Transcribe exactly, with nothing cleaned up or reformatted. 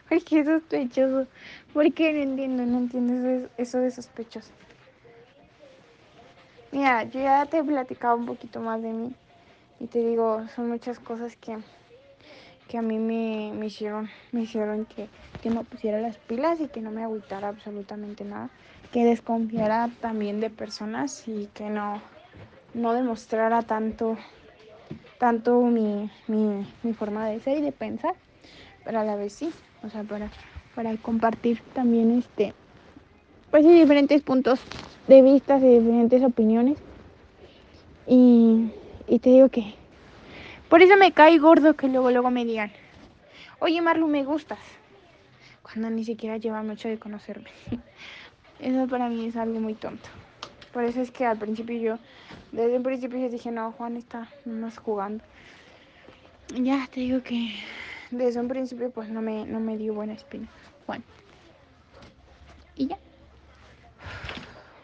Porque es sospechoso. ¿Por qué? No entiendo, no entiendo eso, eso de sospechoso. Mira, yo ya te he platicado un poquito más de mí. Y te digo, son muchas cosas que, que a mí me, me hicieron, me hicieron que, que no pusiera las pilas y que no me agüitara absolutamente nada. Que desconfiara también de personas y que no, no demostrara tanto, tanto mi, mi, mi forma de ser y de pensar. Pero a la vez sí, o sea, para, para compartir también este, pues sí, diferentes puntos de vista y diferentes opiniones. Y, y te digo que por eso me cae gordo que luego, luego me digan, oye Marlu, me gustas, cuando ni siquiera lleva mucho de conocerme. Eso para mí es algo muy tonto. Por eso es que al principio yo, desde un principio yo dije, no, Juan está más jugando. Ya te digo que desde un principio pues no me, no me dio buena espina, Juan. Y ya.